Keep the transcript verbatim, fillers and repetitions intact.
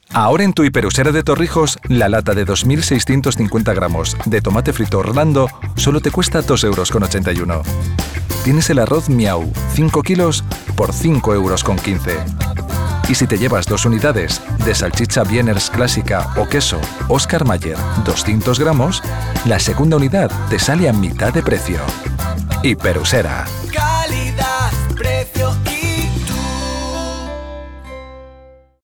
Ahora en tu Hiperusera de Torrijos, la lata de dos mil seiscientos cincuenta gramos de tomate frito Orlando solo te cuesta dos euros con ochenta y uno. Tienes el arroz Miau, cinco kilos, por cinco euros con quince. Y si te llevas dos unidades de salchicha Wieners clásica o queso Oscar Mayer, doscientos gramos, la segunda unidad te sale a mitad de precio. Hiperusera. Calidad, precio